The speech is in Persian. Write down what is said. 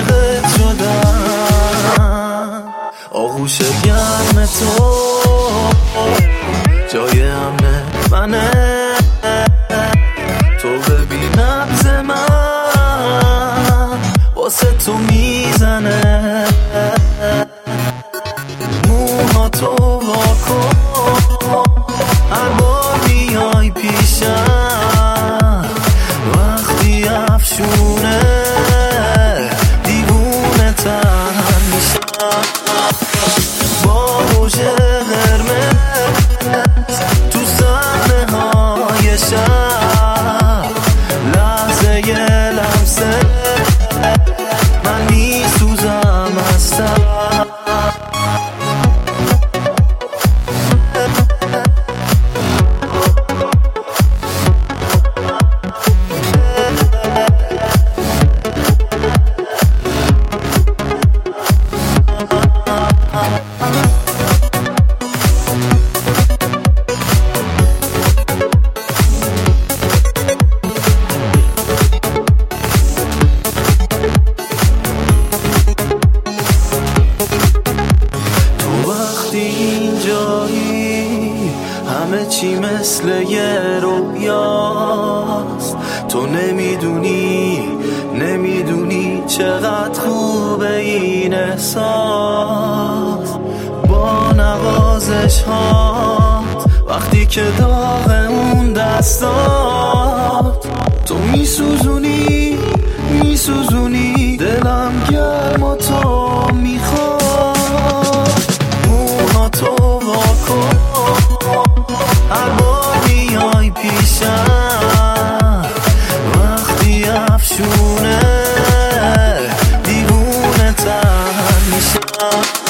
عاشقت شدم. آغوش گرم تو جای امن منه، تو ببین نبض من واسه تو میزنه. موها تو واکن هر بار میای پیشم، وقتی افشونه دیوونه تن میشم. با روژ قرمز تو صحنه های شب، لحظه یه لمسه من میسوزم از تب. اینجایی همه چی مثل یه رویاست، تو نمیدونی چقدر خوبه این احساس. با نوازش هات وقتی که داغ اون دستات، تو میسوزونی دلم گرم و تو میخواد. موها تو واکن هر بار میای پیشم، وقتی افشونه دیوونه تن میشم.